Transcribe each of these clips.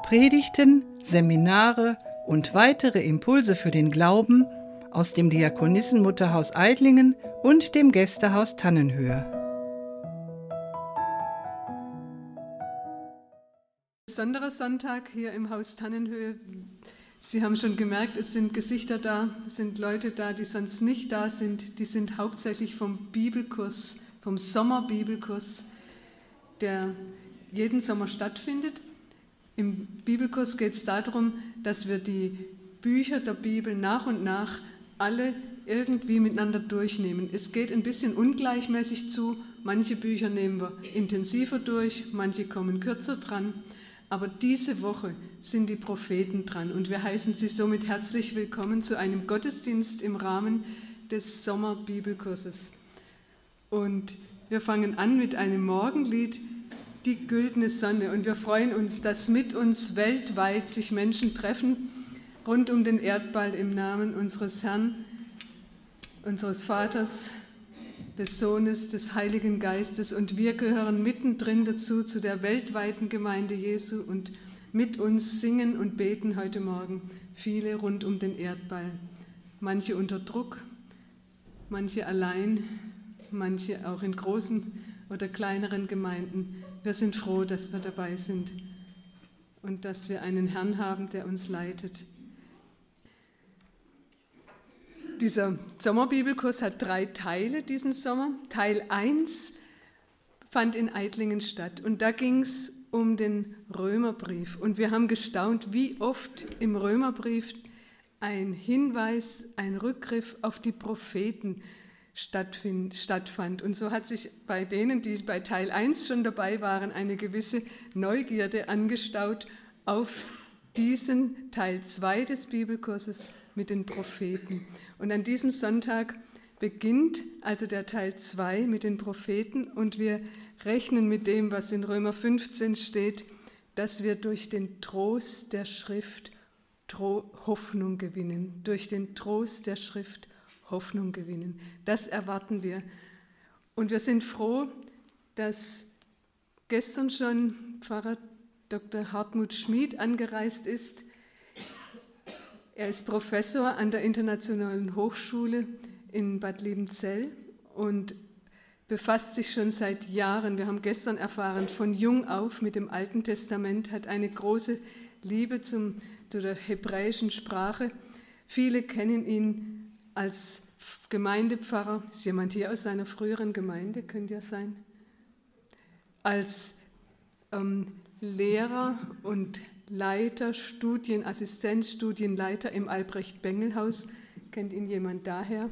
Predigten, Seminare und weitere Impulse für den Glauben aus dem Diakonissenmutterhaus Eidlingen und dem Gästehaus Tannenhöhe. Besonderer Sonntag hier im Haus Tannenhöhe. Sie haben schon gemerkt, es sind Gesichter da, es sind Leute da, die sonst nicht da sind. Die sind hauptsächlich vom Bibelkurs, vom Sommerbibelkurs, der jeden Sommer stattfindet. Im Bibelkurs geht es darum, dass wir die Bücher der Bibel nach und nach alle irgendwie miteinander durchnehmen. Es geht ein bisschen ungleichmäßig zu. Manche Bücher nehmen wir intensiver durch, manche kommen kürzer dran. Aber diese Woche sind die Propheten dran und wir heißen Sie somit herzlich willkommen zu einem Gottesdienst im Rahmen des Sommerbibelkurses. Und wir fangen an mit einem Morgenlied, die güldene Sonne. Und wir freuen uns, dass mit uns weltweit sich Menschen treffen, rund um den Erdball im Namen unseres Herrn, unseres Vaters, des Sohnes, des Heiligen Geistes. Und wir gehören mittendrin dazu, zu der weltweiten Gemeinde Jesu. Und mit uns singen und beten heute Morgen viele rund um den Erdball. Manche unter Druck, manche allein, manche auch in großen oder kleineren Gemeinden. Wir sind froh, dass wir dabei sind und dass wir einen Herrn haben, der uns leitet. Dieser Sommerbibelkurs hat 3 Teile diesen Sommer. Teil 1 fand in Eidlingen statt und da ging es um den Römerbrief. Und wir haben gestaunt, wie oft im Römerbrief ein Hinweis, ein Rückgriff auf die Propheten stattfand. Und so hat sich bei denen, die bei Teil 1 schon dabei waren, eine gewisse Neugierde angestaut auf diesen Teil 2 des Bibelkurses mit den Propheten. Und an diesem Sonntag beginnt also der Teil 2 mit den Propheten und wir rechnen mit dem, was in Römer 15 steht, dass wir durch den Trost der Schrift Hoffnung gewinnen. Durch den Trost der Schrift Hoffnung gewinnen. Das erwarten wir. Und wir sind froh, dass gestern schon Pfarrer Dr. Hartmut Schmid angereist ist. Er ist Professor an der Internationalen Hochschule in Bad Liebenzell und befasst sich schon seit Jahren, wir haben gestern erfahren, von jung auf mit dem Alten Testament, hat eine große Liebe zu der hebräischen Sprache. Viele kennen ihn als Gemeindepfarrer. Ist jemand hier aus seiner früheren Gemeinde? Könnte ja sein. Als Lehrer und Leiter, Studienleiter im Albrecht-Bengel-Haus. Kennt ihn jemand daher?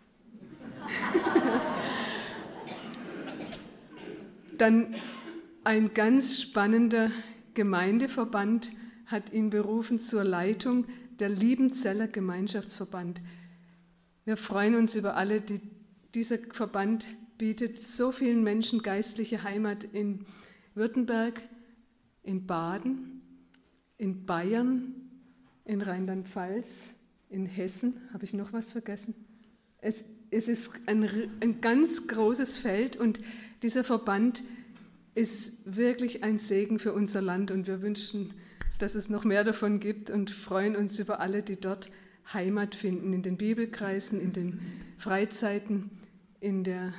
Dann ein ganz spannender Gemeindeverband hat ihn berufen zur Leitung der Liebenzeller Gemeinschaftsverband. Wir freuen uns über alle, dieser Verband bietet so vielen Menschen geistliche Heimat in Württemberg, in Baden, in Bayern, in Rheinland-Pfalz, in Hessen. Habe ich noch was vergessen? Es ist ein ganz großes Feld und dieser Verband ist wirklich ein Segen für unser Land und wir wünschen, dass es noch mehr davon gibt und freuen uns über alle, die dort Heimat finden, in den Bibelkreisen, in den Freizeiten, in der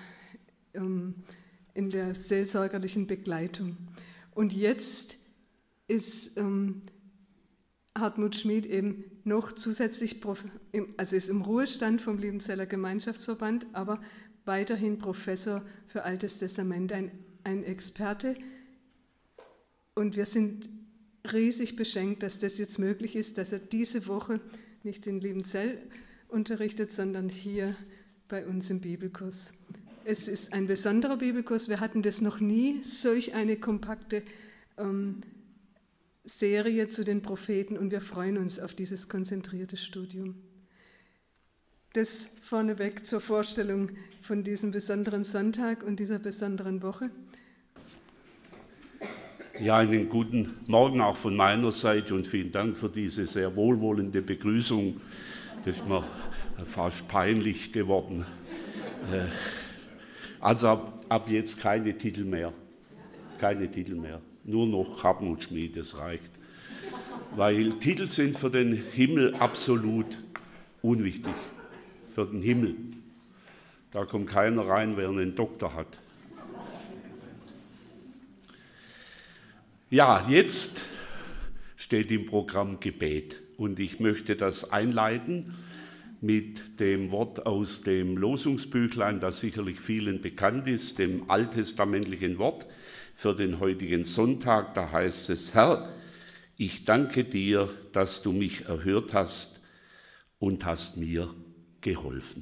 seelsorgerlichen Begleitung. Und jetzt ist Hartmut Schmid eben noch zusätzlich, also ist im Ruhestand vom Liebenzeller Gemeinschaftsverband, aber weiterhin Professor für Altes Testament, ein Experte. Und wir sind riesig beschenkt, dass das jetzt möglich ist, dass er diese Woche nicht in Liebenzell unterrichtet, sondern hier bei uns im Bibelkurs. Es ist ein besonderer Bibelkurs. Wir hatten das noch nie, solch eine kompakte Serie zu den Propheten und wir freuen uns auf dieses konzentrierte Studium. Das vorneweg zur Vorstellung von diesem besonderen Sonntag und dieser besonderen Woche. Ja, einen guten Morgen auch von meiner Seite und vielen Dank für diese sehr wohlwollende Begrüßung. Das ist mir fast peinlich geworden. Also ab jetzt keine Titel mehr. Nur noch Hartmut Schmid, das reicht. weil Titel sind für den Himmel absolut unwichtig. Für den Himmel. Da kommt keiner rein, wer einen Doktor hat. Ja, jetzt steht im Programm Gebet und ich möchte das einleiten mit dem Wort aus dem Losungsbüchlein, das sicherlich vielen bekannt ist, dem alttestamentlichen Wort für den heutigen Sonntag. Da heißt es: Herr, ich danke dir, dass du mich erhört hast und hast mir geholfen.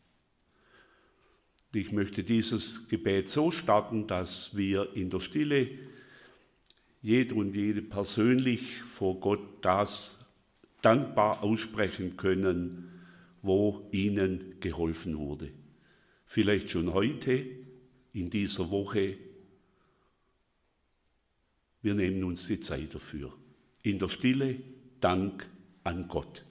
Ich möchte dieses Gebet so starten, dass wir in der Stille jeder und jede persönlich vor Gott das dankbar aussprechen können, wo ihnen geholfen wurde. Vielleicht schon heute, in dieser Woche. Wir nehmen uns die Zeit dafür. In der Stille Dank an Gott.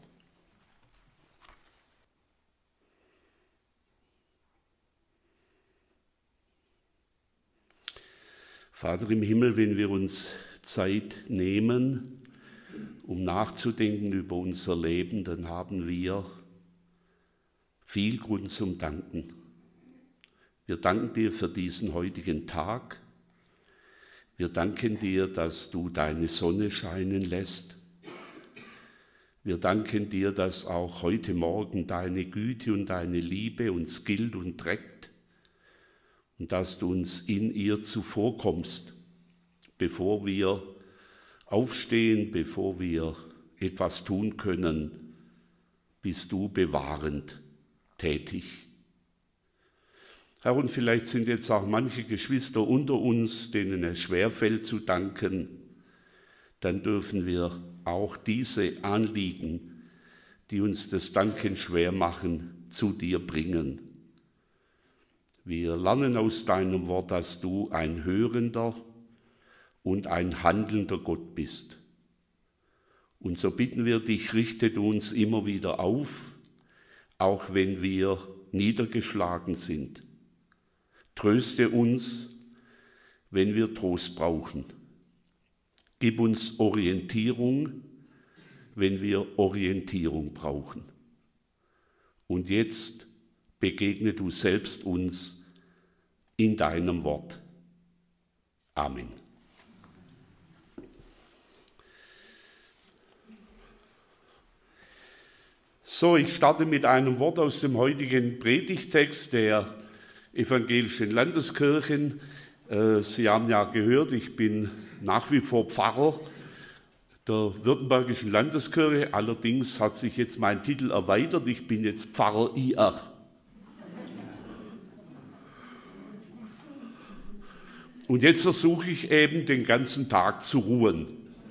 Vater im Himmel, wenn wir uns Zeit nehmen, um nachzudenken über unser Leben, dann haben wir viel Grund zum Danken. Wir danken dir für diesen heutigen Tag. Wir danken dir, dass du deine Sonne scheinen lässt. Wir danken dir, dass auch heute Morgen deine Güte und deine Liebe uns gilt und trägt und dass du uns in ihr zuvorkommst, bevor wir aufstehen, bevor wir etwas tun können, bist du bewahrend tätig. Herr, und vielleicht sind jetzt auch manche Geschwister unter uns, denen es schwerfällt zu danken, dann dürfen wir auch diese Anliegen, die uns das Danken schwer machen, zu dir bringen. Wir lernen aus deinem Wort, dass du ein hörender und ein handelnder Gott bist. Und so bitten wir dich, richte du uns immer wieder auf, auch wenn wir niedergeschlagen sind. Tröste uns, wenn wir Trost brauchen. Gib uns Orientierung, wenn wir Orientierung brauchen. Und jetzt begegne du selbst uns in deinem Wort. Amen. So, ich starte mit einem Wort aus dem heutigen Predigtext der Evangelischen Landeskirchen. Sie haben ja gehört, ich bin nach wie vor Pfarrer der Württembergischen Landeskirche. Allerdings hat sich jetzt mein Titel erweitert. Ich bin jetzt Pfarrer IR. Und jetzt versuche ich eben den ganzen Tag zu ruhen.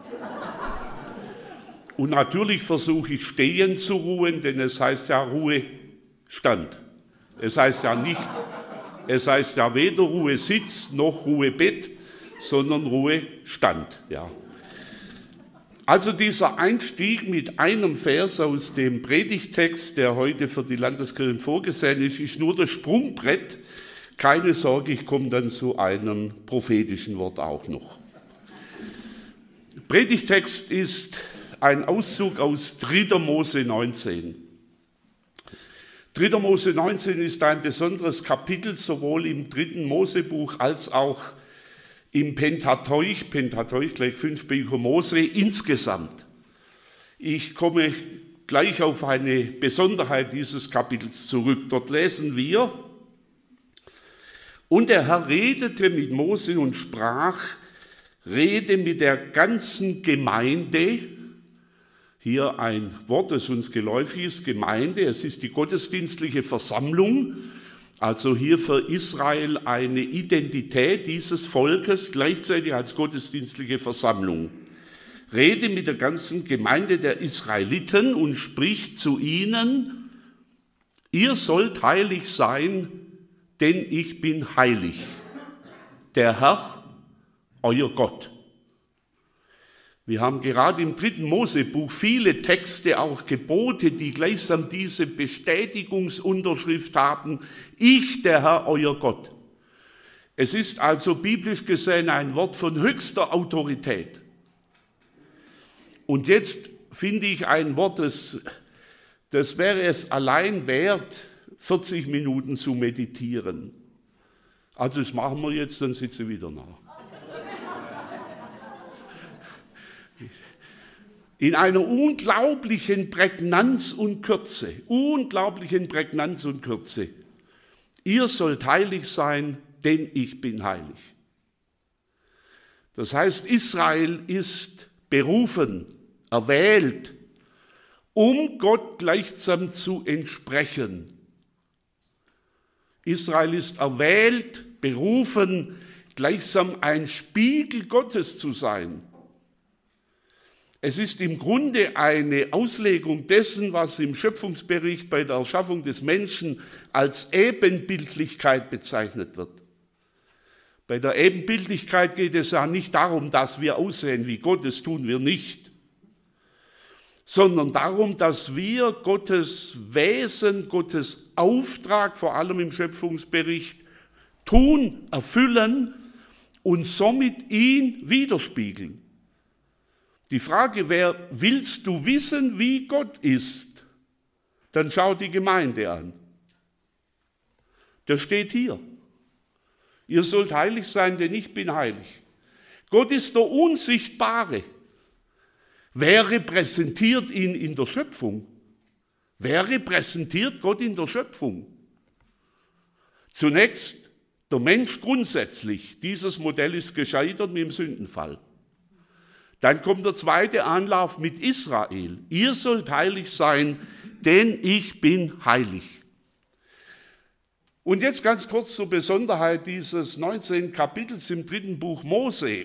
Und natürlich versuche ich stehen zu ruhen, denn es heißt ja Ruhestand. Es heißt ja weder Ruhesitz noch Ruhebett, sondern Ruhestand. Ja. Also dieser Einstieg mit einem Vers aus dem Predigtext, der heute für die Landeskirchen vorgesehen ist nur das Sprungbrett. Keine Sorge, ich komme dann zu einem prophetischen Wort auch noch. Predigtext ist ein Auszug aus 3. Mose 19. 3. Mose 19 ist ein besonderes Kapitel, sowohl im 3. Mosebuch als auch im Pentateuch gleich 5 Bücher Mose insgesamt. Ich komme gleich auf eine Besonderheit dieses Kapitels zurück. Dort lesen wir: Und der Herr redete mit Mose und sprach, rede mit der ganzen Gemeinde. Hier ein Wort, das uns geläufig ist, Gemeinde. Es ist die gottesdienstliche Versammlung, also hier für Israel eine Identität dieses Volkes, gleichzeitig als gottesdienstliche Versammlung. Rede mit der ganzen Gemeinde der Israeliten und spricht zu ihnen, ihr sollt heilig sein, denn ich bin heilig, der Herr, euer Gott. Wir haben gerade im 3. Mosebuch viele Texte, auch Gebote, die gleichsam diese Bestätigungsunterschrift haben. Ich, der Herr, euer Gott. Es ist also biblisch gesehen ein Wort von höchster Autorität. Und jetzt finde ich ein Wort, das wäre es allein wert, 40 Minuten zu meditieren. Also das machen wir jetzt, dann sitze ich wieder nach. In einer unglaublichen Prägnanz und Kürze, Ihr sollt heilig sein, denn ich bin heilig. Das heißt, Israel ist berufen, erwählt, um Gott gleichsam zu entsprechen. Israel ist erwählt, berufen, gleichsam ein Spiegel Gottes zu sein. Es ist im Grunde eine Auslegung dessen, was im Schöpfungsbericht bei der Erschaffung des Menschen als Ebenbildlichkeit bezeichnet wird. Bei der Ebenbildlichkeit geht es ja nicht darum, dass wir aussehen wie Gott, das tun wir nicht, sondern darum, dass wir Gottes Wesen, Gottes Auftrag, vor allem im Schöpfungsbericht, tun, erfüllen und somit ihn widerspiegeln. Die Frage wäre, willst du wissen, wie Gott ist? Dann schau die Gemeinde an. Das steht hier. Ihr sollt heilig sein, denn ich bin heilig. Gott ist der Unsichtbare. Wer repräsentiert ihn in der Schöpfung? Wer repräsentiert Gott in der Schöpfung? Zunächst der Mensch grundsätzlich. Dieses Modell ist gescheitert mit dem Sündenfall. Dann kommt der zweite Anlauf mit Israel. Ihr sollt heilig sein, denn ich bin heilig. Und jetzt ganz kurz zur Besonderheit dieses 19. Kapitels im 3. Buch Mose.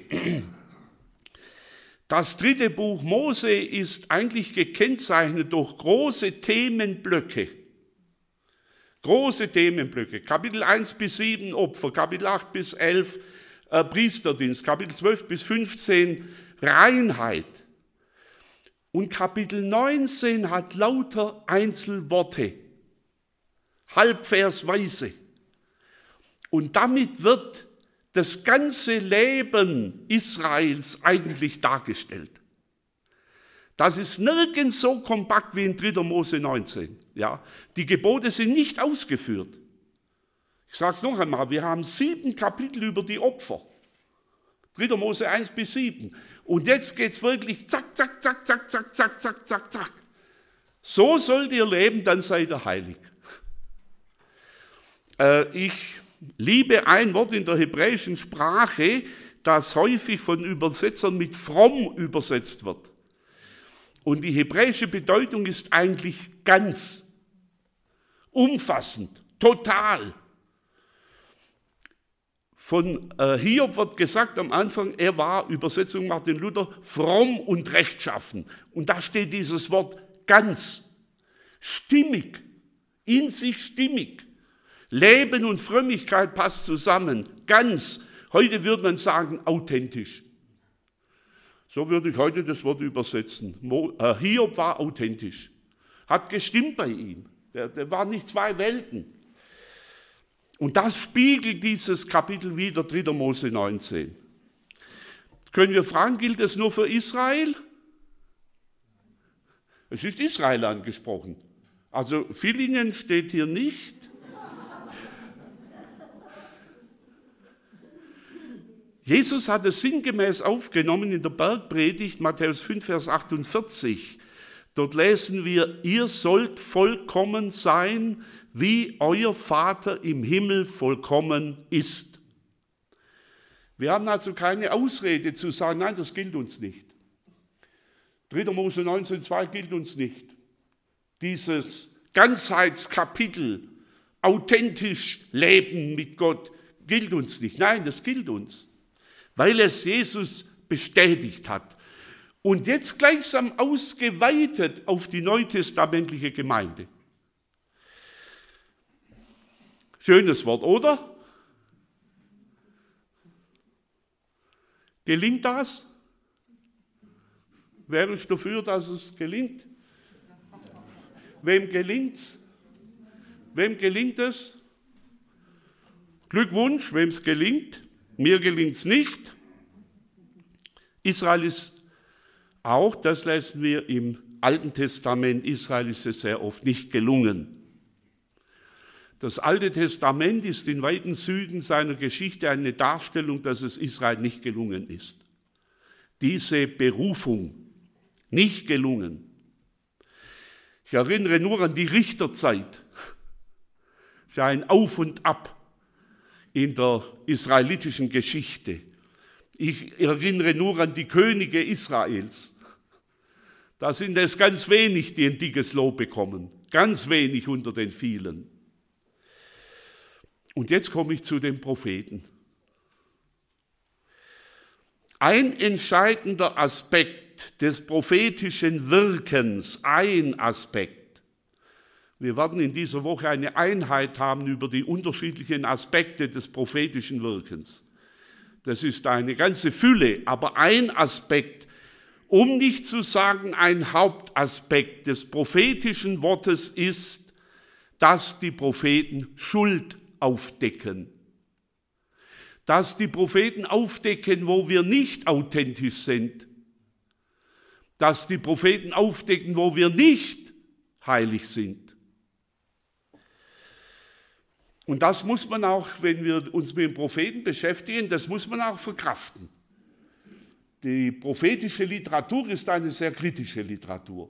Das 3. Buch Mose ist eigentlich gekennzeichnet durch große Themenblöcke. Große Themenblöcke. Kapitel 1 bis 7 Opfer, Kapitel 8 bis 11 Priesterdienst, Kapitel 12 bis 15 Reinheit. Und Kapitel 19 hat lauter Einzelworte, halbversweise. Und damit wird das ganze Leben Israels eigentlich dargestellt. Das ist nirgends so kompakt wie in 3. Mose 19. Ja? Die Gebote sind nicht ausgeführt. Ich sage es noch einmal, wir haben 7 Kapitel über die Opfer. 3. Mose 1 bis 7. Und jetzt geht es wirklich zack, zack, zack, zack, zack, zack, zack, zack, zack. So sollt ihr leben, dann seid ihr heilig. Ich liebe ein Wort in der hebräischen Sprache, das häufig von Übersetzern mit fromm übersetzt wird. Und die hebräische Bedeutung ist eigentlich ganz, umfassend, total. Von Hiob wird gesagt am Anfang, er war, Übersetzung Martin Luther, fromm und rechtschaffen. Und da steht dieses Wort ganz, stimmig, in sich stimmig. Leben und Frömmigkeit passt zusammen, ganz. Heute würde man sagen, authentisch. So würde ich heute das Wort übersetzen. Hiob war authentisch, hat gestimmt bei ihm. Der war nicht zwei Welten. Und das spiegelt dieses Kapitel wieder, 3. Mose 19. Können wir fragen, gilt das nur für Israel? Es ist Israel angesprochen. Also Villingen steht hier nicht. Jesus hat es sinngemäß aufgenommen in der Bergpredigt, Matthäus 5, Vers 48. Dort lesen wir, ihr sollt vollkommen sein, wie euer Vater im Himmel vollkommen ist. Wir haben also keine Ausrede zu sagen, nein, das gilt uns nicht. 3. Mose 19,2 gilt uns nicht. Dieses Ganzheitskapitel, authentisch leben mit Gott, gilt uns nicht. Nein, das gilt uns, weil es Jesus bestätigt hat. Und jetzt gleichsam ausgeweitet auf die neutestamentliche Gemeinde. Schönes Wort, oder? Gelingt das? Wer ist dafür, dass es gelingt? Wem gelingt's? Wem gelingt es? Glückwunsch, wem es gelingt. Mir gelingt es nicht. Israel ist Auch das lesen wir im Alten Testament. Israel ist es sehr oft nicht gelungen. Das Alte Testament ist in weiten Zügen seiner Geschichte eine Darstellung, dass es Israel nicht gelungen ist. Diese Berufung nicht gelungen. Ich erinnere nur an die Richterzeit. Es ist ja ein Auf und Ab in der israelitischen Geschichte. Ich erinnere nur an die Könige Israels. Da sind es ganz wenig, die ein dickes Lob bekommen. Ganz wenig unter den vielen. Und jetzt komme ich zu den Propheten. Ein entscheidender Aspekt des prophetischen Wirkens, ein Aspekt. Wir werden in dieser Woche eine Einheit haben über die unterschiedlichen Aspekte des prophetischen Wirkens. Das ist eine ganze Fülle, aber ein Aspekt, um nicht zu sagen ein Hauptaspekt des prophetischen Wortes ist, dass die Propheten Schuld aufdecken. Dass die Propheten aufdecken, wo wir nicht authentisch sind. Dass die Propheten aufdecken, wo wir nicht heilig sind. Und das muss man auch, wenn wir uns mit den Propheten beschäftigen, das muss man auch verkraften. Die prophetische Literatur ist eine sehr kritische Literatur.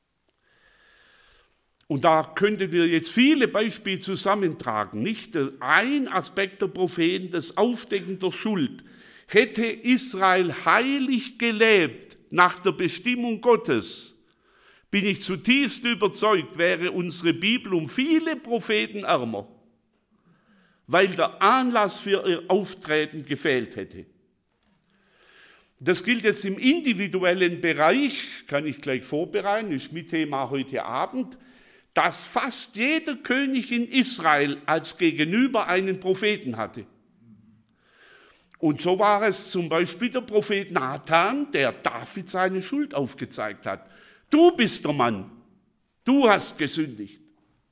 Und da könnten wir jetzt viele Beispiele zusammentragen. Nicht ein Aspekt der Propheten, das Aufdecken der Schuld. Hätte Israel heilig gelebt nach der Bestimmung Gottes, bin ich zutiefst überzeugt, wäre unsere Bibel um viele Propheten ärmer, weil der Anlass für ihr Auftreten gefehlt hätte. Das gilt jetzt im individuellen Bereich, kann ich gleich vorbereiten, ist mit Thema heute Abend, dass fast jeder König in Israel als Gegenüber einen Propheten hatte. Und so war es zum Beispiel der Prophet Nathan, der David seine Schuld aufgezeigt hat. Du bist der Mann, du hast gesündigt.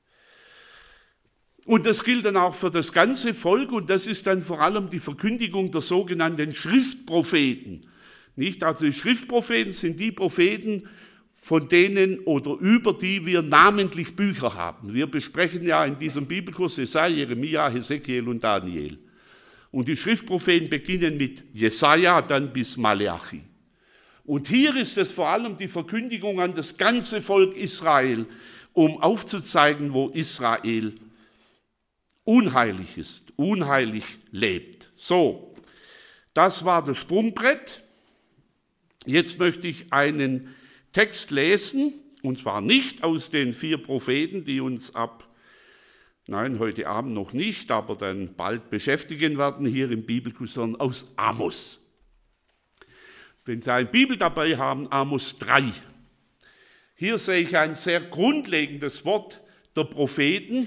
Und das gilt dann auch für das ganze Volk und das ist dann vor allem die Verkündigung der sogenannten Schriftpropheten. Nicht? Also die Schriftpropheten sind die Propheten, von denen oder über die wir namentlich Bücher haben. Wir besprechen ja in diesem Bibelkurs Jesaja, Jeremia, Hesekiel und Daniel. Und die Schriftpropheten beginnen mit Jesaja, dann bis Maleachi. Und hier ist es vor allem die Verkündigung an das ganze Volk Israel, um aufzuzeigen, wo Israel unheilig ist, unheilig lebt. So, das war das Sprungbrett. Jetzt möchte ich einen Text lesen, und zwar nicht aus den 4 Propheten, die uns heute Abend noch nicht, aber dann bald beschäftigen werden hier im Bibelkurs, sondern aus Amos. Wenn Sie eine Bibel dabei haben, Amos 3. Hier sehe ich ein sehr grundlegendes Wort der Propheten.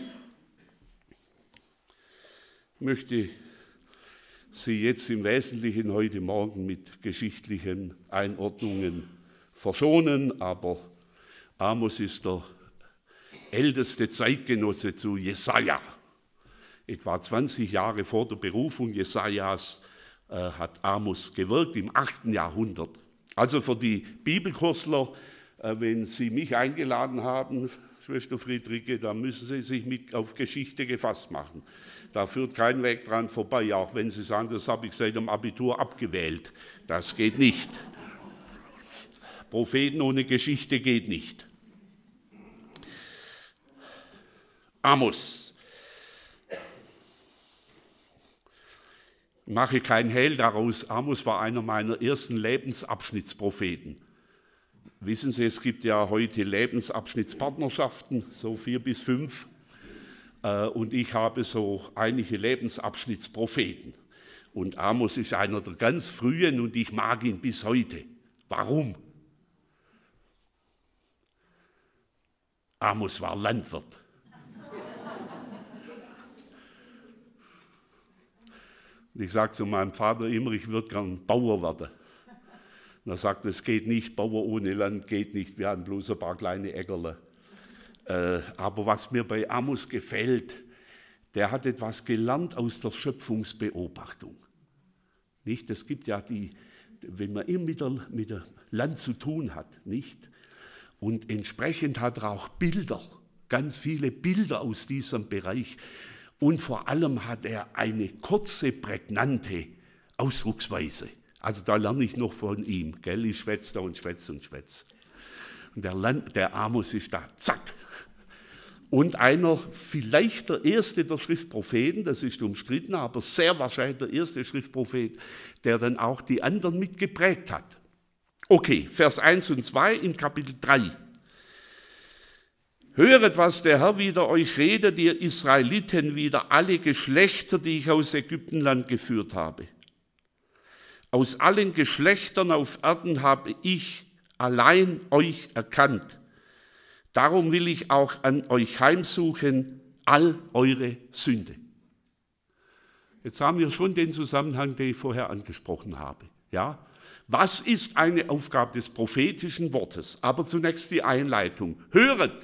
Ich möchte Sie jetzt im Wesentlichen heute Morgen mit geschichtlichen Einordnungen verschonen, aber Amos ist der älteste Zeitgenosse zu Jesaja. Etwa 20 Jahre vor der Berufung Jesajas hat Amos gewirkt, im 8. Jahrhundert. Also für die Bibelkursler, wenn Sie mich eingeladen haben, Schwester Friederike, dann müssen Sie sich mit auf Geschichte gefasst machen. Da führt kein Weg dran vorbei, auch wenn Sie sagen, das habe ich seit dem Abitur abgewählt. Das geht nicht. Propheten ohne Geschichte geht nicht. Amos. Ich mache kein Hehl daraus. Amos war einer meiner ersten Lebensabschnittspropheten. Wissen Sie, es gibt ja heute Lebensabschnittspartnerschaften, so 4 bis 5. Und ich habe so einige Lebensabschnittspropheten. Und Amos ist einer der ganz frühen und ich mag ihn bis heute. Warum? Amos war Landwirt. Und ich sage zu meinem Vater immer, ich würde gern Bauer werden. Und er sagt, es geht nicht, Bauer ohne Land geht nicht, wir haben bloß ein paar kleine Äckerle. Aber was mir bei Amos gefällt, der hat etwas gelernt aus der Schöpfungsbeobachtung. Nicht? Es gibt ja wenn man immer mit dem Land zu tun hat, nicht? Und entsprechend hat er auch Bilder, ganz viele Bilder aus diesem Bereich. Und vor allem hat er eine kurze, prägnante Ausdrucksweise. Also da lerne ich noch von ihm. Gell? Ich schwätze da und schwätze und schwätze. Und der Amos ist da, zack. Und vielleicht der erste der Schriftpropheten, das ist umstritten, aber sehr wahrscheinlich der erste Schriftprophet, der dann auch die anderen mitgeprägt hat. Okay, Vers 1 und 2 in Kapitel 3. Höret, was der Herr wieder euch redet, ihr Israeliten, wieder alle Geschlechter, die ich aus Ägyptenland geführt habe. Aus allen Geschlechtern auf Erden habe ich allein euch erkannt. Darum will ich auch an euch heimsuchen, all eure Sünde. Jetzt haben wir schon den Zusammenhang, den ich vorher angesprochen habe. Ja? Was ist eine Aufgabe des prophetischen Wortes? Aber zunächst die Einleitung. Höret!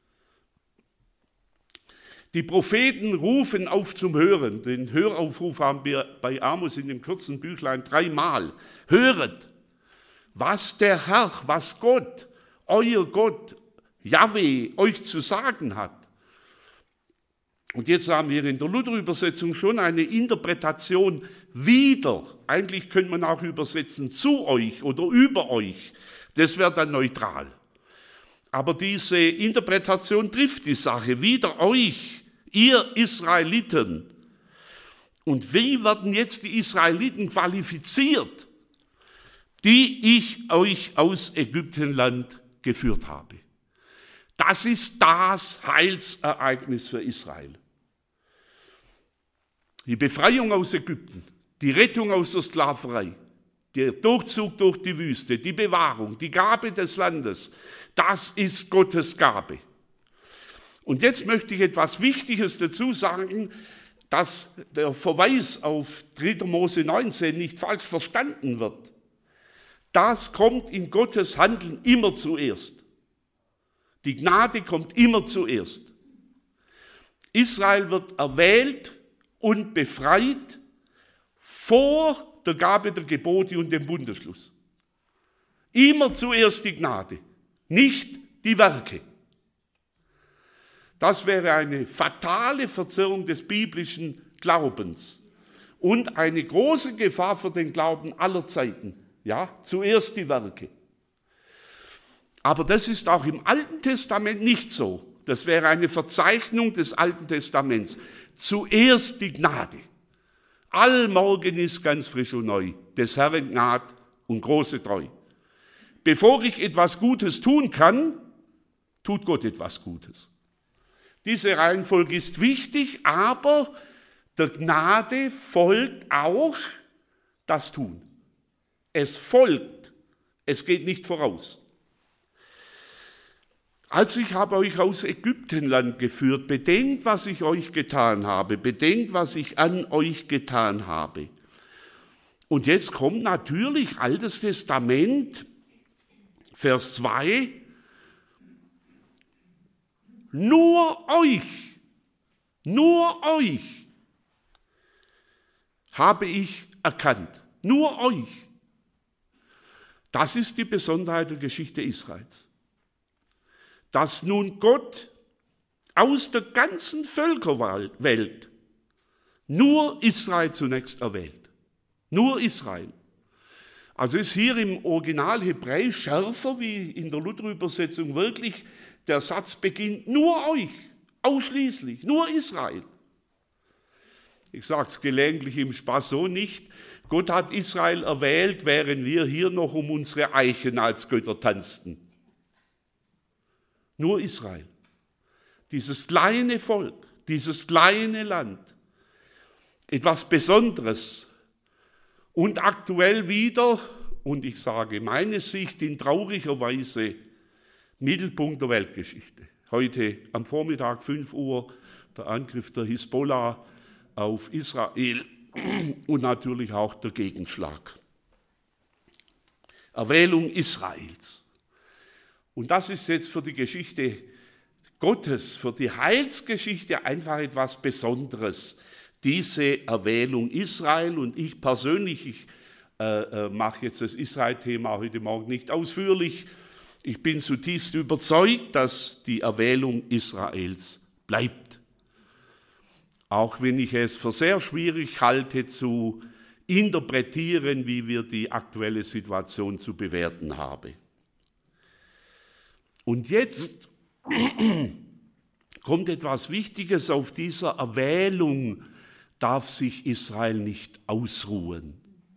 Die Propheten rufen auf zum Hören. Den Höraufruf haben wir bei Amos in dem kurzen Büchlein 3-mal. Höret, was der Herr, was Gott, euer Gott, Jahwe, euch zu sagen hat. Und jetzt haben wir in der Luther-Übersetzung schon eine Interpretation wieder. Eigentlich könnte man auch übersetzen zu euch oder über euch. Das wäre dann neutral. Aber diese Interpretation trifft die Sache. Wieder euch, ihr Israeliten. Und wie werden jetzt die Israeliten qualifiziert, die ich euch aus Ägyptenland geführt habe? Das ist das Heilsereignis für Israel. Die Befreiung aus Ägypten, die Rettung aus der Sklaverei, der Durchzug durch die Wüste, die Bewahrung, die Gabe des Landes, das ist Gottes Gabe. Und jetzt möchte ich etwas Wichtiges dazu sagen, dass der Verweis auf 3. Mose 19 nicht falsch verstanden wird. Das kommt in Gottes Handeln immer zuerst. Die Gnade kommt immer zuerst. Israel wird erwählt und befreit vor der Gabe der Gebote und dem Bundesschluss. Immer zuerst die Gnade, nicht die Werke. Das wäre eine fatale Verzerrung des biblischen Glaubens und eine große Gefahr für den Glauben aller Zeiten. Ja, zuerst die Werke. Aber das ist auch im Alten Testament nicht so. Das wäre eine Verzeichnung des Alten Testaments. Zuerst die Gnade. Allmorgen ist ganz frisch und neu. Des Herrn Gnade und große Treu. Bevor ich etwas Gutes tun kann, tut Gott etwas Gutes. Diese Reihenfolge ist wichtig, aber der Gnade folgt auch das Tun. Es folgt, es geht nicht voraus. Also ich habe euch aus Ägyptenland geführt, bedenkt, was ich euch getan habe, bedenkt, was ich an euch getan habe. Und jetzt kommt natürlich Altes Testament, Vers 2, nur euch habe ich erkannt, nur euch. Das ist die Besonderheit der Geschichte Israels. Dass nun Gott aus der ganzen Völkerwelt nur Israel zunächst erwählt. Nur Israel. Also ist hier im Original Hebräisch schärfer wie in der Luther-Übersetzung wirklich der Satz beginnt, nur euch, ausschließlich, nur Israel. Ich sage es gelegentlich im Spaß so nicht. Gott hat Israel erwählt, während wir hier noch um unsere Eichen als Götter tanzten. Nur Israel. Dieses kleine Volk, dieses kleine Land. Etwas Besonderes. Und aktuell wieder, und ich sage meine Sicht in trauriger Weise, Mittelpunkt der Weltgeschichte. Heute am Vormittag 5 Uhr der Angriff der Hisbollah auf Israel und natürlich auch der Gegenschlag. Erwählung Israels. Und das ist jetzt für die Geschichte Gottes, für die Heilsgeschichte einfach etwas Besonderes, diese Erwählung Israel. Und ich persönlich, mache jetzt das Israel-Thema heute Morgen nicht ausführlich, ich bin zutiefst überzeugt, dass die Erwählung Israels bleibt. Auch wenn ich es für sehr schwierig halte zu interpretieren, wie wir die aktuelle Situation zu bewerten haben. Und jetzt kommt etwas Wichtiges: Auf dieser Erwählung darf sich Israel nicht ausruhen.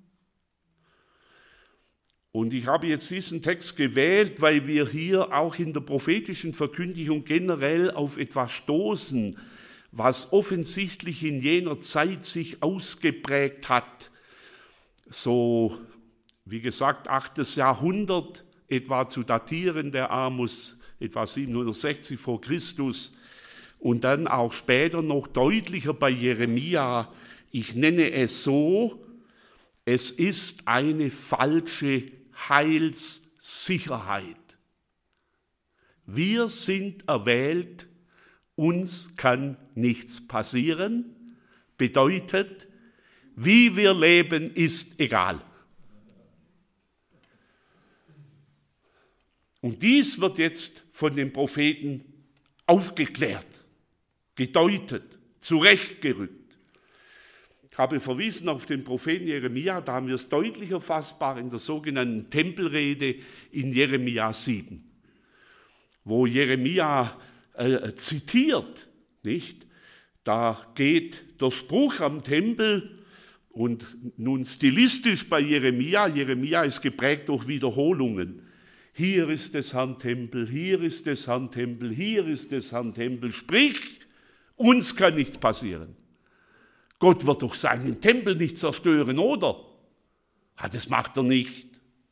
Und ich habe jetzt diesen Text gewählt, weil wir hier auch in der prophetischen Verkündigung generell auf etwas stoßen, was offensichtlich in jener Zeit sich ausgeprägt hat. So, wie gesagt, 8. Jahrhundert etwa zu datieren, der Amos, etwa 760 vor Christus. Und dann auch später noch deutlicher bei Jeremia. Ich nenne es so: Es ist eine falsche Heilssicherheit. Wir sind erwählt, uns kann nichts passieren, bedeutet, wie wir leben, ist egal. Und dies wird jetzt von den Propheten aufgeklärt, gedeutet, zurechtgerückt. Ich habe verwiesen auf den Propheten Jeremia, da haben wir es deutlich erfassbar in der sogenannten Tempelrede in Jeremia 7, wo Jeremia zitiert, nicht? Da geht der Spruch am Tempel und nun stilistisch bei Jeremia ist geprägt durch Wiederholungen. Hier ist des Herrn Tempel, hier ist des Herrn Tempel, hier ist des Herrn Tempel. Sprich, uns kann nichts passieren. Gott wird doch seinen Tempel nicht zerstören, oder? Das macht er nicht.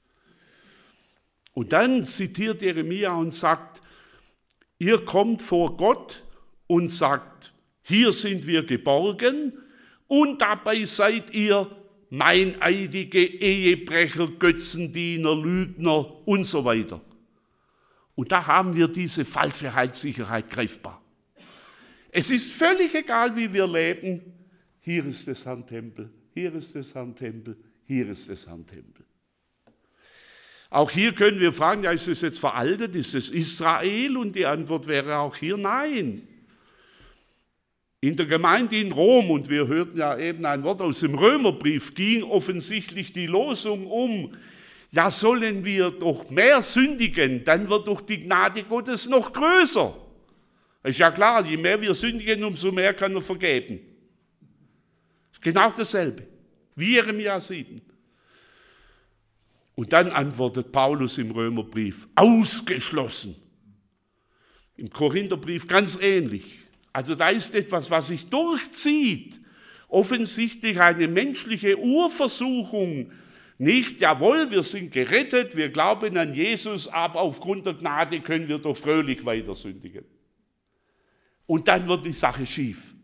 Und dann zitiert Jeremia und sagt, ihr kommt vor Gott und sagt, hier sind wir geborgen, und dabei seid ihr meineidige Ehebrecher, Götzendiener, Lügner und so weiter. Und da haben wir diese falsche Heilssicherheit greifbar. Es ist völlig egal, wie wir leben. Hier ist des Herrn Tempel, hier ist des Herrn Tempel, hier ist des Herrn Tempel. Auch hier können wir fragen, ja, ist es jetzt veraltet, ist es Israel? Und die Antwort wäre auch hier nein. In der Gemeinde in Rom, und wir hörten ja eben ein Wort aus dem Römerbrief, ging offensichtlich die Losung um, ja, sollen wir doch mehr sündigen, dann wird doch die Gnade Gottes noch größer. Ist ja klar, je mehr wir sündigen, umso mehr kann er vergeben. Genau dasselbe, wie Jeremia 7. Und dann antwortet Paulus im Römerbrief, ausgeschlossen. Im Korintherbrief ganz ähnlich. Also da ist etwas, was sich durchzieht. Offensichtlich eine menschliche Urversuchung. Nicht, jawohl, wir sind gerettet, wir glauben an Jesus, aber aufgrund der Gnade können wir doch fröhlich weiter sündigen. Und dann wird die Sache schief.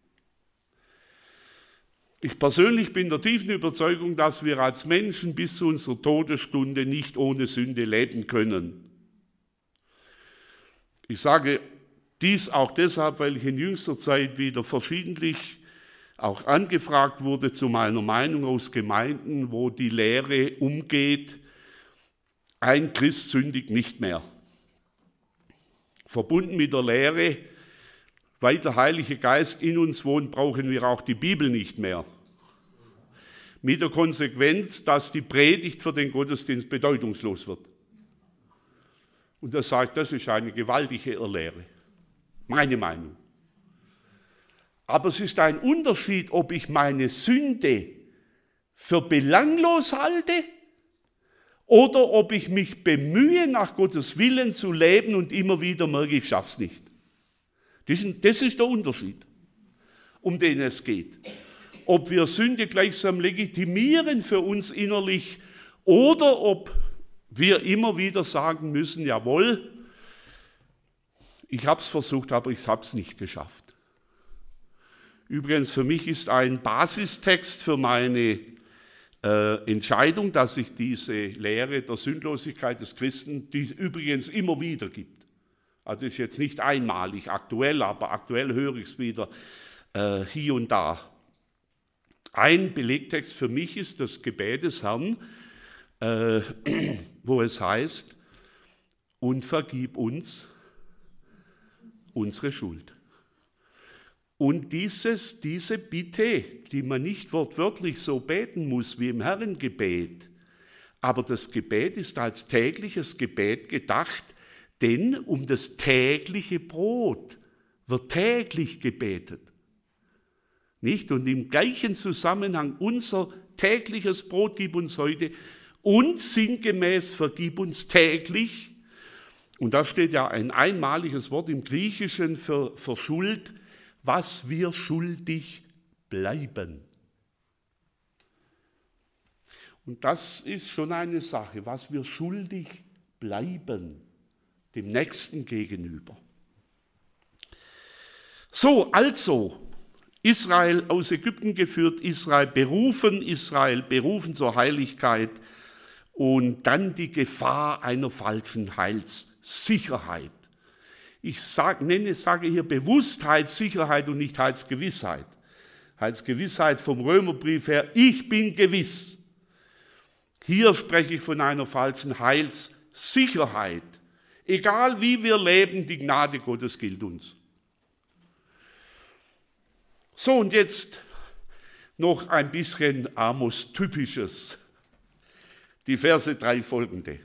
Ich persönlich bin der tiefen Überzeugung, dass wir als Menschen bis zu unserer Todesstunde nicht ohne Sünde leben können. Ich sage dies auch deshalb, weil ich in jüngster Zeit wieder verschiedentlich auch angefragt wurde zu meiner Meinung aus Gemeinden, wo die Lehre umgeht, ein Christ sündigt nicht mehr. Verbunden mit der Lehre, weil der Heilige Geist in uns wohnt, brauchen wir auch die Bibel nicht mehr. Mit der Konsequenz, dass die Predigt für den Gottesdienst bedeutungslos wird. Und er sagt, das ist eine gewaltige Irrlehre. Meine Meinung. Aber es ist ein Unterschied, ob ich meine Sünde für belanglos halte oder ob ich mich bemühe, nach Gottes Willen zu leben und immer wieder merke, ich schaffe es nicht. Das ist der Unterschied, um den es geht. Ob wir Sünde gleichsam legitimieren für uns innerlich oder ob wir immer wieder sagen müssen, jawohl, ich habe es versucht, aber ich habe es nicht geschafft. Übrigens, für mich ist ein Basistext für meine Entscheidung, dass ich diese Lehre der Sündlosigkeit des Christen, die es übrigens immer wieder gibt. Also ist jetzt nicht einmalig aktuell, aber aktuell höre ich es wieder hier und da. Ein Belegtext für mich ist das Gebet des Herrn, wo es heißt, und vergib uns unsere Schuld. Und diese Bitte, die man nicht wortwörtlich so beten muss wie im Herrengebet, aber das Gebet ist als tägliches Gebet gedacht, denn um das tägliche Brot wird täglich gebetet. Nicht? Und im gleichen Zusammenhang unser tägliches Brot gib uns heute und sinngemäß vergib uns täglich. Und da steht ja ein einmaliges Wort im Griechischen für Schuld, was wir schuldig bleiben. Und das ist schon eine Sache, was wir schuldig bleiben, dem Nächsten gegenüber. So, also, Israel aus Ägypten geführt, Israel berufen zur Heiligkeit und dann die Gefahr einer falschen Heilssicherheit. Ich sage hier bewusst Heilssicherheit und nicht Heilsgewissheit. Heilsgewissheit vom Römerbrief her, ich bin gewiss. Hier spreche ich von einer falschen Heilssicherheit. Egal wie wir leben, die Gnade Gottes gilt uns. So, und jetzt noch ein bisschen Amos-Typisches. Die Verse 3 folgende.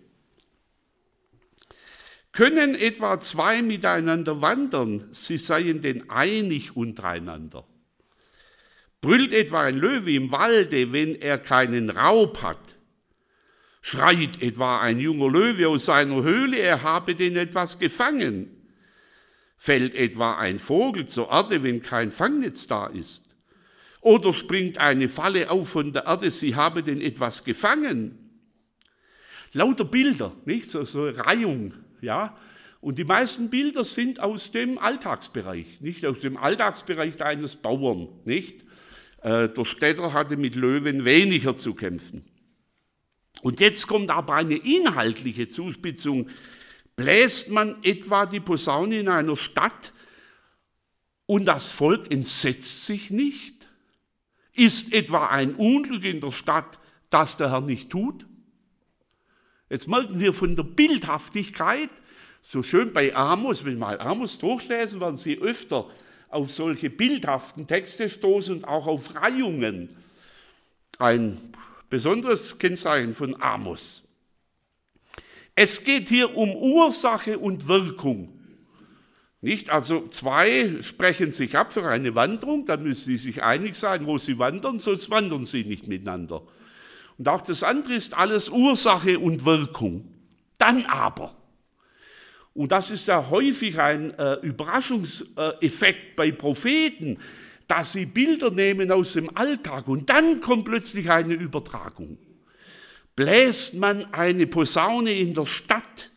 Können etwa zwei miteinander wandern, sie seien denn einig untereinander? Brüllt etwa ein Löwe im Walde, wenn er keinen Raub hat? Schreit etwa ein junger Löwe aus seiner Höhle, er habe denn etwas gefangen? Fällt etwa ein Vogel zur Erde, wenn kein Fangnetz da ist? Oder springt eine Falle auf von der Erde, sie habe denn etwas gefangen? Lauter Bilder, nicht? So Reihung, ja. Und die meisten Bilder sind aus dem Alltagsbereich, nicht aus dem Alltagsbereich eines Bauern, nicht? Der Städter hatte mit Löwen weniger zu kämpfen. Und jetzt kommt aber eine inhaltliche Zuspitzung. Bläst man etwa die Posaune in einer Stadt und das Volk entsetzt sich nicht? Ist etwa ein Unglück in der Stadt, das der Herr nicht tut? Jetzt merken wir von der Bildhaftigkeit, so schön bei Amos, wenn wir mal Amos durchlesen, werden Sie öfter auf solche bildhaften Texte stoßen und auch auf Reihungen. Ein besonderes Kennzeichen von Amos. Es geht hier um Ursache und Wirkung. Nicht? Also zwei sprechen sich ab für eine Wanderung, dann müssen sie sich einig sein, wo sie wandern, sonst wandern sie nicht miteinander. Und auch das andere ist alles Ursache und Wirkung. Dann aber, und das ist ja häufig ein Überraschungseffekt bei Propheten, dass sie Bilder nehmen aus dem Alltag und dann kommt plötzlich eine Übertragung. Bläst man eine Posaune in der Stadt,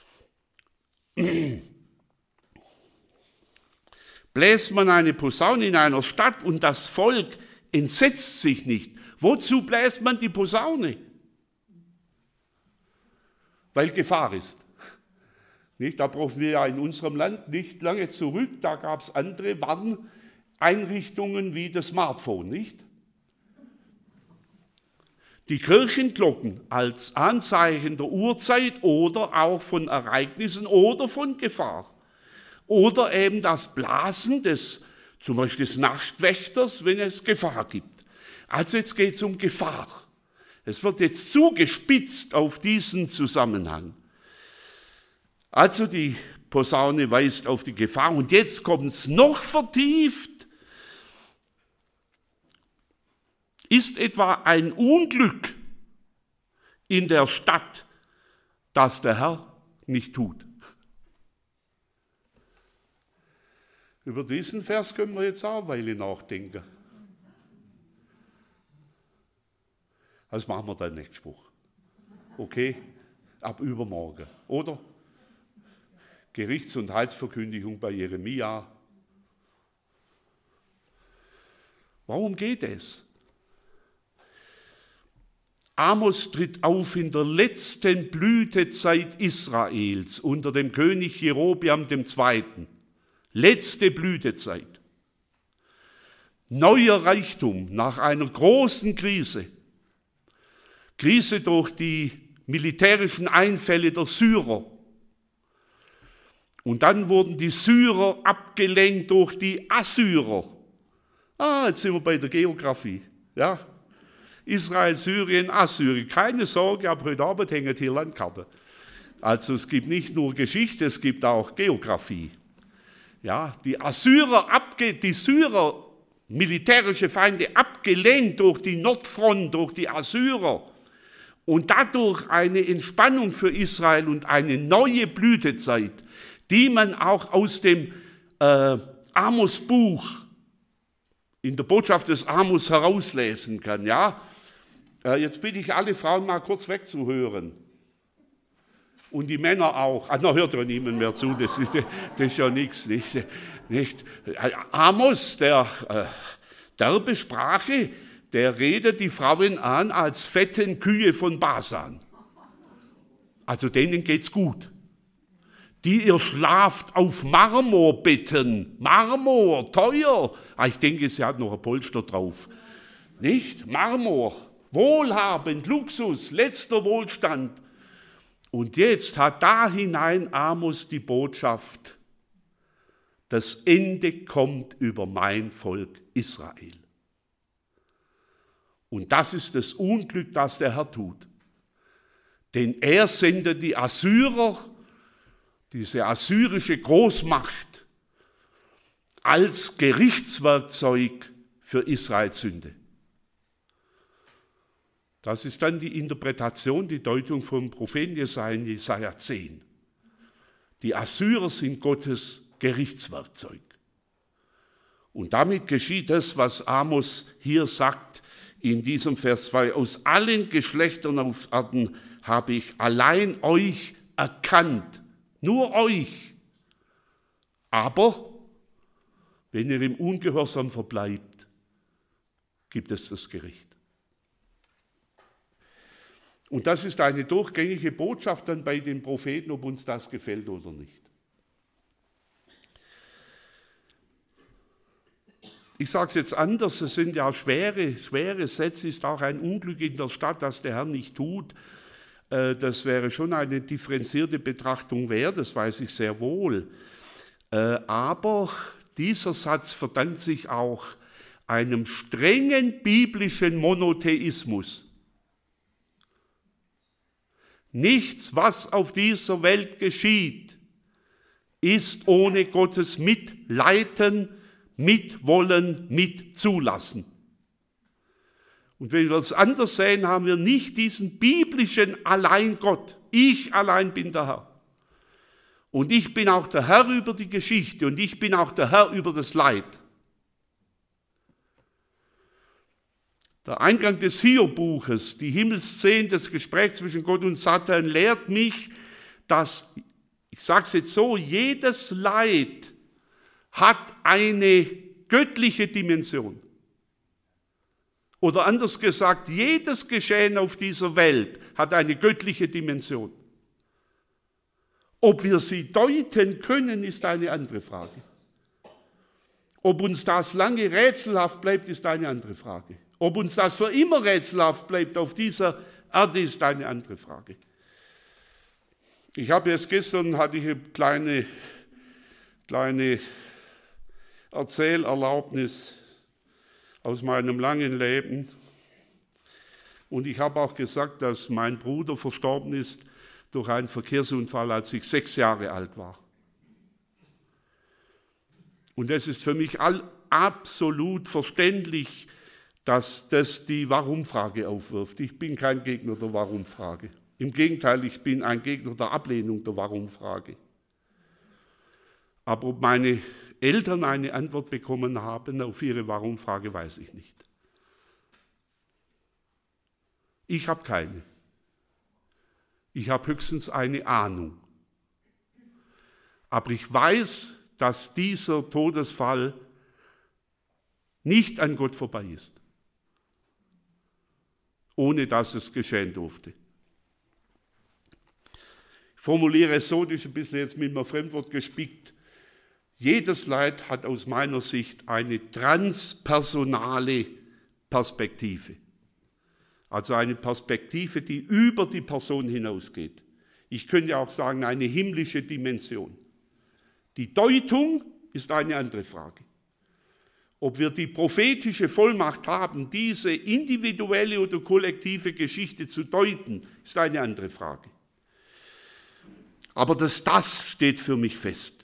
bläst man eine Posaune in einer Stadt und das Volk entsetzt sich nicht. Wozu bläst man die Posaune? Weil Gefahr ist. Nicht? Da brauchen wir ja in unserem Land nicht lange zurück, da gab es andere Warneinrichtungen wie das Smartphone, nicht? Die Kirchenglocken als Anzeichen der Uhrzeit oder auch von Ereignissen oder von Gefahr. Oder eben das Blasen zum Beispiel des Nachtwächters, wenn es Gefahr gibt. Also jetzt geht es um Gefahr. Es wird jetzt zugespitzt auf diesen Zusammenhang. Also die Posaune weist auf die Gefahr und jetzt kommt es noch vertieft. Ist etwa ein Unglück in der Stadt, das der Herr nicht tut? Über diesen Vers können wir jetzt auch eine Weile nachdenken. Das machen wir dann nächsten Spruch. Okay? Ab übermorgen, oder? Gerichts- und Heilsverkündigung bei Jeremia. Warum geht es? Amos tritt auf in der letzten Blütezeit Israels unter dem König Jerobeam II. Letzte Blütezeit. neuer Reichtum nach einer großen Krise. Krise durch die militärischen Einfälle der Syrer. Und dann wurden die Syrer abgelenkt durch die Assyrer. Jetzt sind wir bei der Geografie. Ja? Israel, Syrien, Assyrien. Keine Sorge, ab heute Abend hängt hier Landkarte. Also es gibt nicht nur Geschichte, es gibt auch Geografie. Ja, die Syrer, militärische Feinde, abgelenkt durch die Nordfront, durch die Assyrer. Und dadurch eine Entspannung für Israel und eine neue Blütezeit, die man auch aus dem Amos-Buch in der Botschaft des Amos herauslesen kann. Ja? Jetzt bitte ich alle Frauen mal kurz wegzuhören. Und die Männer auch. Da hört ja niemand mehr zu, das ist ja nichts. Nicht? Amos, der derbe Sprache, der redet die Frauen an als fetten Kühe von Basan. Also denen geht's gut. Die ihr schlaft auf Marmorbetten. Marmor, teuer. Ich denke, sie hat noch ein Polster drauf. Nicht? Marmor, wohlhabend, Luxus, letzter Wohlstand. Und jetzt hat da hinein Amos die Botschaft, das Ende kommt über mein Volk Israel. Und das ist das Unglück, das der Herr tut. Denn er sendet die Assyrer, diese assyrische Großmacht, als Gerichtswerkzeug für Israels Sünde. Das ist dann die Interpretation, die Deutung vom Propheten Jesaja 10. Die Assyrer sind Gottes Gerichtswerkzeug. Und damit geschieht das, was Amos hier sagt in diesem Vers 2. Aus allen Geschlechtern auf Erden habe ich allein euch erkannt, nur euch. Aber wenn ihr im Ungehorsam verbleibt, gibt es das Gericht. Und das ist eine durchgängige Botschaft dann bei den Propheten, ob uns das gefällt oder nicht. Ich sage es jetzt anders, es sind ja schwere Sätze, ist auch ein Unglück in der Stadt, das der Herr nicht tut. Das wäre schon eine differenzierte Betrachtung wert, das weiß ich sehr wohl. Aber dieser Satz verdankt sich auch einem strengen biblischen Monotheismus. Nichts, was auf dieser Welt geschieht, ist ohne Gottes Mitleiten, Mitwollen, Mitzulassen. Und wenn wir das anders sehen, haben wir nicht diesen biblischen Alleingott. Ich allein bin der Herr. Und ich bin auch der Herr über die Geschichte und ich bin auch der Herr über das Leid. Der Eingang des Hiob-Buches, die Himmelsszene, das Gespräch zwischen Gott und Satan, lehrt mich, dass, ich sage es jetzt so, jedes Leid hat eine göttliche Dimension. Oder anders gesagt, jedes Geschehen auf dieser Welt hat eine göttliche Dimension. Ob wir sie deuten können, ist eine andere Frage. Ob uns das lange rätselhaft bleibt, ist eine andere Frage. Ob uns das für immer rätselhaft bleibt auf dieser Erde, ist eine andere Frage. Ich habe erst gestern, hatte ich eine kleine Erzählerlaubnis aus meinem langen Leben. Und ich habe auch gesagt, dass mein Bruder verstorben ist durch einen Verkehrsunfall, als ich 6 Jahre alt war. Und es ist für mich absolut verständlich, dass das die Warum-Frage aufwirft. Ich bin kein Gegner der Warum-Frage. Im Gegenteil, ich bin ein Gegner der Ablehnung der Warum-Frage. Aber ob meine Eltern eine Antwort bekommen haben auf ihre Warum-Frage, weiß ich nicht. Ich habe keine. Ich habe höchstens eine Ahnung. Aber ich weiß, dass dieser Todesfall nicht an Gott vorbei ist, ohne dass es geschehen durfte. Ich formuliere es so, das ist ein bisschen jetzt mit einem Fremdwort gespickt. Jedes Leid hat aus meiner Sicht eine transpersonale Perspektive. Also eine Perspektive, die über die Person hinausgeht. Ich könnte auch sagen, eine himmlische Dimension. Die Deutung ist eine andere Frage. Ob wir die prophetische Vollmacht haben, diese individuelle oder kollektive Geschichte zu deuten, ist eine andere Frage. Aber das steht für mich fest.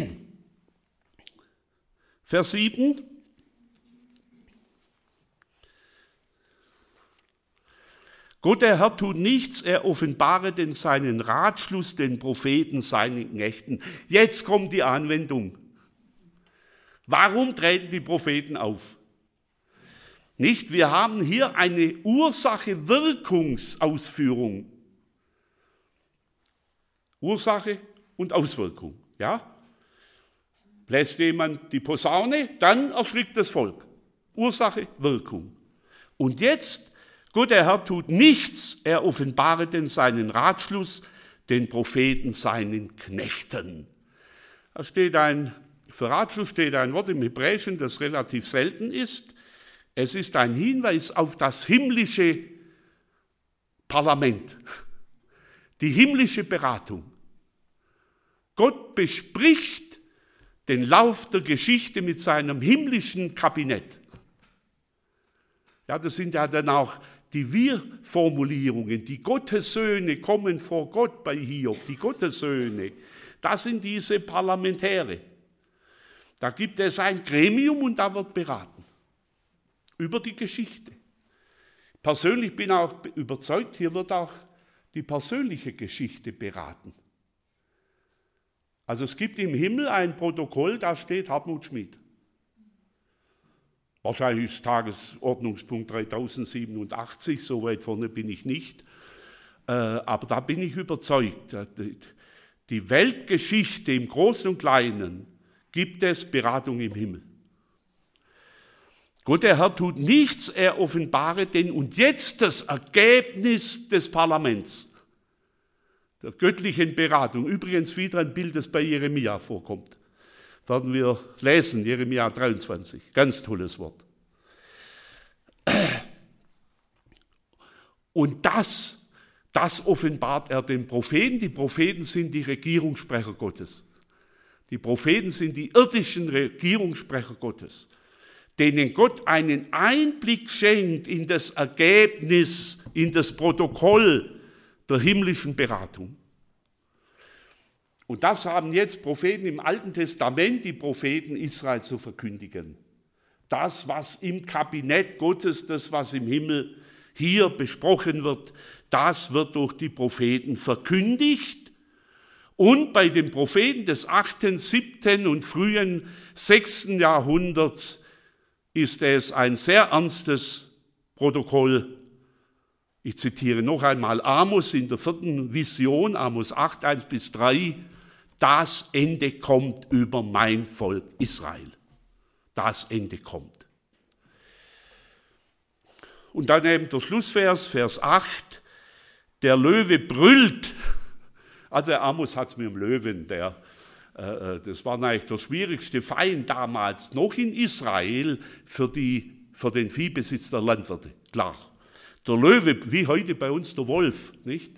Vers 7. Gott, der Herr, tut nichts, er offenbare denn seinen Ratschluss den Propheten, seinen Knechten. Jetzt kommt die Anwendung. Warum treten die Propheten auf? Nicht, wir haben hier eine Ursache-Wirkungsausführung. Ursache und Auswirkung, ja? Bläst jemand die Posaune, dann erschrickt das Volk. Ursache, Wirkung. Und jetzt, Gott, der Herr, tut nichts, er offenbare denn seinen Ratschluss den Propheten, seinen Knechten. Für Ratschluss steht ein Wort im Hebräischen, das relativ selten ist. Es ist ein Hinweis auf das himmlische Parlament, die himmlische Beratung. Gott bespricht den Lauf der Geschichte mit seinem himmlischen Kabinett. Ja, das sind ja dann auch die Wir-Formulierungen. Die Gottessöhne kommen vor Gott bei Hiob. Die Gottessöhne, das sind diese Parlamentäre. Da gibt es ein Gremium und da wird beraten über die Geschichte. Persönlich bin ich auch überzeugt, hier wird auch die persönliche Geschichte beraten. Also es gibt im Himmel ein Protokoll, da steht Hartmut Schmid. Wahrscheinlich ist Tagesordnungspunkt 3087, so weit vorne bin ich nicht. Aber da bin ich überzeugt, die Weltgeschichte im Großen und Kleinen gibt es Beratung im Himmel. Gott, der Herr, tut nichts, er offenbare denn und jetzt das Ergebnis des Parlaments, der göttlichen Beratung. Übrigens wieder ein Bild, das bei Jeremia vorkommt. Werden wir lesen, Jeremia 23, ganz tolles Wort. Und das offenbart er den Propheten. Die Propheten sind die Regierungssprecher Gottes. Die Propheten sind die irdischen Regierungssprecher Gottes, denen Gott einen Einblick schenkt in das Ergebnis, in das Protokoll der himmlischen Beratung. Und das haben jetzt Propheten im Alten Testament, die Propheten Israel zu verkündigen. Das, was im Kabinett Gottes, das, was im Himmel hier besprochen wird, das wird durch die Propheten verkündigt. Und bei den Propheten des 8., 7. und frühen 6. Jahrhunderts ist es ein sehr ernstes Protokoll. Ich zitiere noch einmal Amos in der 4. Vision, Amos 8, 1-3. Das Ende kommt über mein Volk Israel. Das Ende kommt. Und dann eben der Schlussvers, Vers 8. Der Löwe brüllt. Also Amos hat es mit dem Löwen, das war eigentlich der schwierigste Feind damals, noch in Israel, für den Viehbesitz der Landwirte, klar. Der Löwe, wie heute bei uns der Wolf, nicht?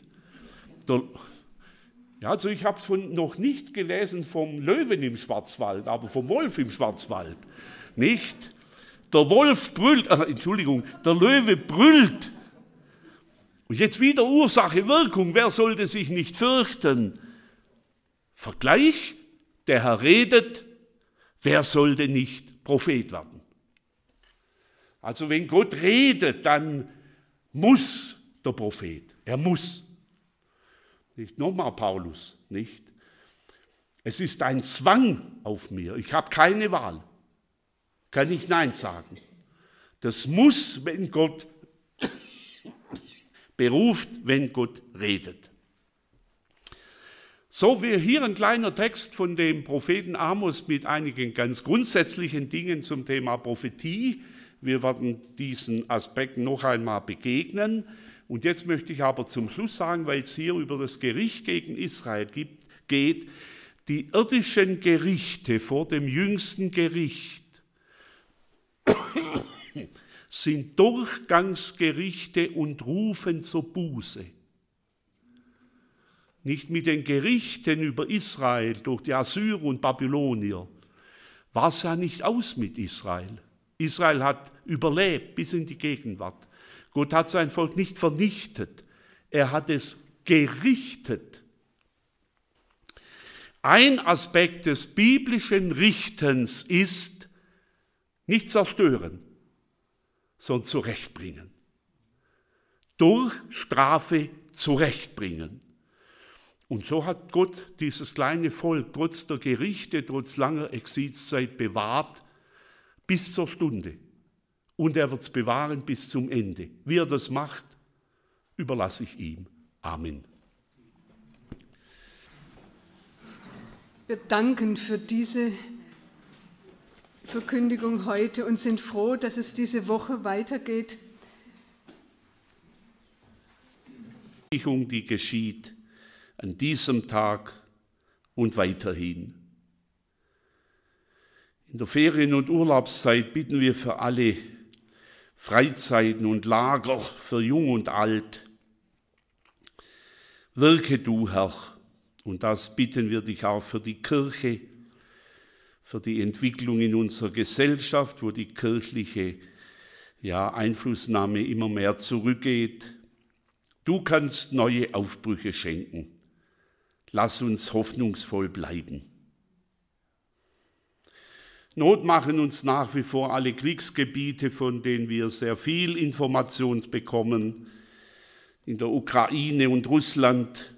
Also ich habe es noch nicht gelesen vom Löwen im Schwarzwald, aber vom Wolf im Schwarzwald, nicht? Der Wolf brüllt, der Löwe brüllt. Und jetzt wieder Ursache, Wirkung, wer sollte sich nicht fürchten? Vergleich, der Herr redet, wer sollte nicht Prophet werden? Also wenn Gott redet, dann muss der Prophet, er muss. Nicht nochmal Paulus, nicht? Es ist ein Zwang auf mir, ich habe keine Wahl, kann ich Nein sagen. Das muss, wenn Gott beruft, wenn Gott redet. So, wie hier ein kleiner Text von dem Propheten Amos mit einigen ganz grundsätzlichen Dingen zum Thema Prophetie. Wir werden diesen Aspekten noch einmal begegnen. Und jetzt möchte ich aber zum Schluss sagen, weil es hier über das Gericht gegen Israel geht, Die irdischen Gerichte vor dem jüngsten Gericht sind Durchgangsgerichte und rufen zur Buße. Nicht mit den Gerichten über Israel durch die Assyrer und Babylonier war es ja nicht aus mit Israel. Israel hat überlebt bis in die Gegenwart. Gott hat sein Volk nicht vernichtet, er hat es gerichtet. Ein Aspekt des biblischen Richtens ist nicht zerstören, sondern zurechtbringen. Durch Strafe zurechtbringen. Und so hat Gott dieses kleine Volk trotz der Gerichte, trotz langer Exilszeit bewahrt bis zur Stunde. Und er wird es bewahren bis zum Ende. Wie er das macht, überlasse ich ihm. Amen. Wir danken für diese Verkündigung heute und sind froh, dass es diese Woche weitergeht. Die geschieht an diesem Tag und weiterhin. In der Ferien- und Urlaubszeit bitten wir für alle Freizeiten und Lager, für Jung und Alt. Wirke du, Herr, und das bitten wir dich auch für die Kirche, für die Entwicklung in unserer Gesellschaft, wo die kirchliche Einflussnahme immer mehr zurückgeht. Du kannst neue Aufbrüche schenken. Lass uns hoffnungsvoll bleiben. Not machen uns nach wie vor alle Kriegsgebiete, von denen wir sehr viel Information bekommen, in der Ukraine und Russland.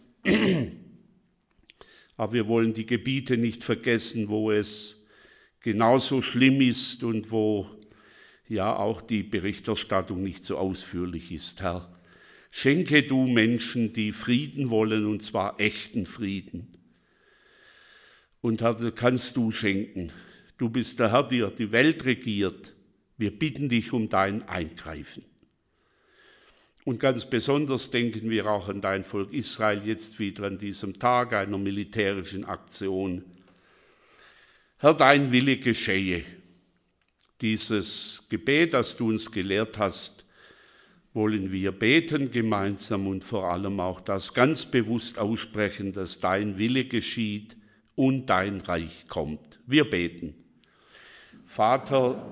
Aber wir wollen die Gebiete nicht vergessen, wo es genauso schlimm ist und wo ja auch die Berichterstattung nicht so ausführlich ist. Herr, schenke du Menschen, die Frieden wollen, und zwar echten Frieden. Und Herr, kannst du schenken. Du bist der Herr, der die Welt regiert. Wir bitten dich um dein Eingreifen. Und ganz besonders denken wir auch an dein Volk Israel jetzt wieder an diesem Tag einer militärischen Aktion. Herr, dein Wille geschehe. Dieses Gebet, das du uns gelehrt hast, wollen wir beten gemeinsam und vor allem auch das ganz bewusst aussprechen, dass dein Wille geschieht und dein Reich kommt. Wir beten. Vater,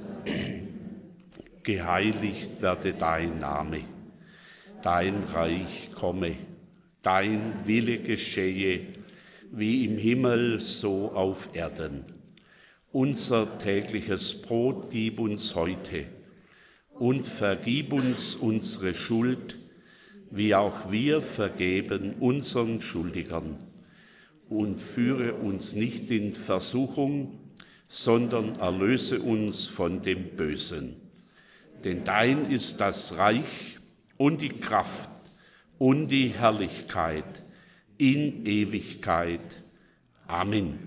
geheiligt werde dein Name, dein Reich komme, dein Wille geschehe, wie im Himmel so auf Erden. Unser tägliches Brot gib uns heute und vergib uns unsere Schuld, wie auch wir vergeben unseren Schuldigern. Und führe uns nicht in Versuchung, sondern erlöse uns von dem Bösen. Denn dein ist das Reich und die Kraft und die Herrlichkeit in Ewigkeit. Amen.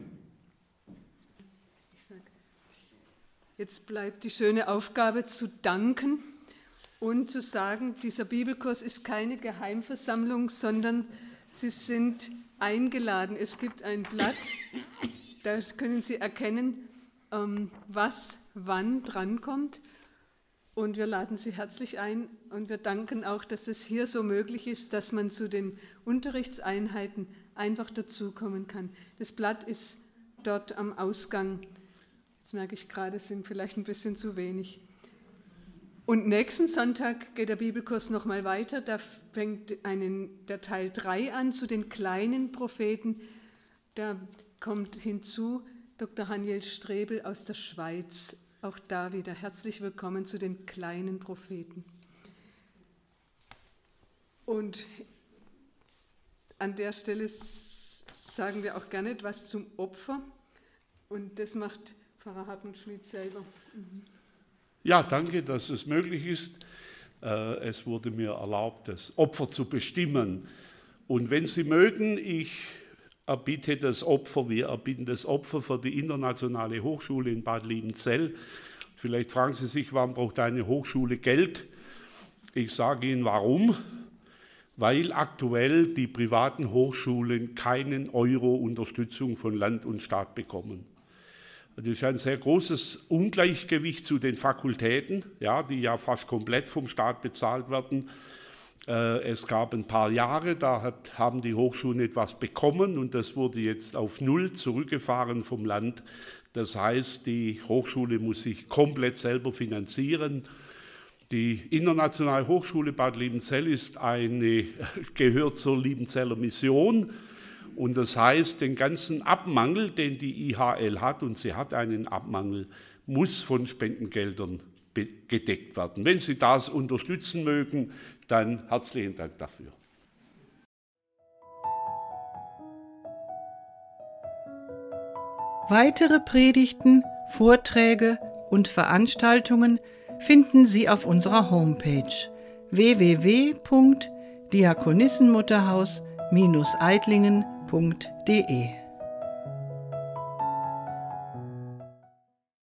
Jetzt bleibt die schöne Aufgabe zu danken und zu sagen, dieser Bibelkurs ist keine Geheimversammlung, sondern Sie sind eingeladen. Es gibt ein Blatt, da können Sie erkennen, was wann drankommt. Und wir laden Sie herzlich ein und wir danken auch, dass es hier so möglich ist, dass man zu den Unterrichtseinheiten einfach dazukommen kann. Das Blatt ist dort am Ausgang. Jetzt merke ich gerade, es sind vielleicht ein bisschen zu wenig. Und nächsten Sonntag geht der Bibelkurs nochmal weiter. Da fängt der Teil 3 an zu den kleinen Propheten. Da kommt hinzu Dr. Haniel Strebel aus der Schweiz. Auch da wieder herzlich willkommen zu den kleinen Propheten. Und an der Stelle sagen wir auch gerne etwas zum Opfer. Und das macht Pfarrer Hartmut-Schmid selber. Ja, danke, dass es möglich ist. Es wurde mir erlaubt, das Opfer zu bestimmen. Und wenn Sie mögen, ich erbitte das Opfer, wir erbitten das Opfer für die Internationale Hochschule in Bad Liebenzell. Vielleicht fragen Sie sich, warum braucht eine Hochschule Geld? Ich sage Ihnen, warum. weil aktuell die privaten Hochschulen keinen Euro Unterstützung von Land und Staat bekommen. Das ist ein sehr großes Ungleichgewicht zu den Fakultäten, ja, die ja fast komplett vom Staat bezahlt werden. Es gab ein paar Jahre, da haben die Hochschulen etwas bekommen und das wurde jetzt auf Null zurückgefahren vom Land. Das heißt, die Hochschule muss sich komplett selber finanzieren. Die Internationale Hochschule Bad Liebenzell gehört zur Liebenzeller Mission. Und das heißt, den ganzen Abmangel, den die IHL hat, und sie hat einen Abmangel, muss von Spendengeldern gedeckt werden. Wenn Sie das unterstützen mögen, dann herzlichen Dank dafür. Weitere Predigten, Vorträge und Veranstaltungen finden Sie auf unserer Homepage www.diakonissenmutterhaus-eitlingen.de